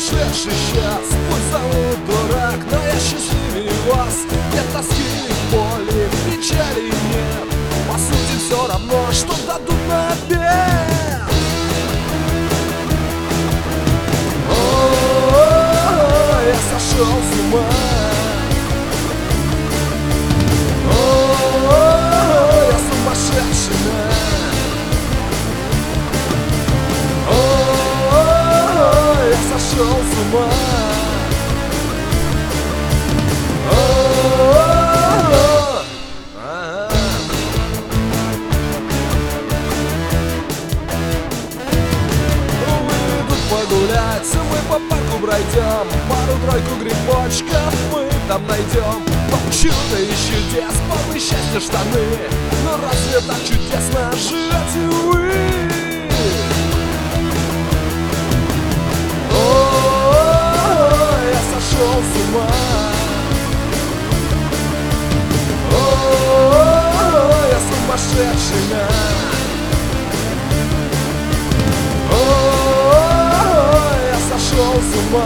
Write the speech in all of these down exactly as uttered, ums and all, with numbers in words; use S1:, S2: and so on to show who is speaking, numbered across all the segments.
S1: сумасшедший сейчас. Пусть зовут дурак, но я счастливее вас. Нет тоски, боли, печали нет. По сути все равно, что дадут на обед. О-о-о, я сошел с ума. О-о-о, я сумасшедший. О-о-о, я сошел с ума. Погулять, мы по парку пройдем, пару-тройку грибочков мы там найдем. Там чудо и чудес, полны счастья штаны. Но разве так чудесно живете вы? О-о-о, я сошел с ума. О-о-о, я сумасшедший. Сошел с ума.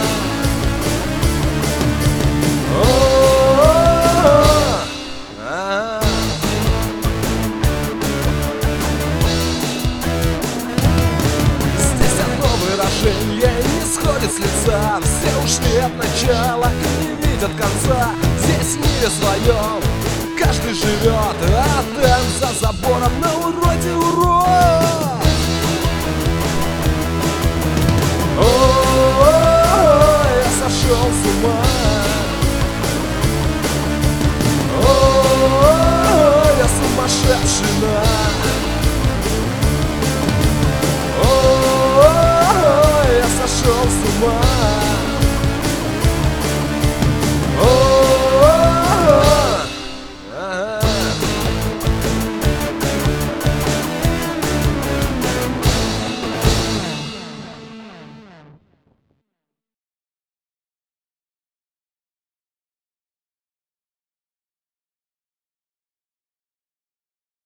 S1: Здесь одно выражение не сходит с лица. Все ушли от начала и не видят конца. Здесь в мире своем каждый живет, а там за забором на ура.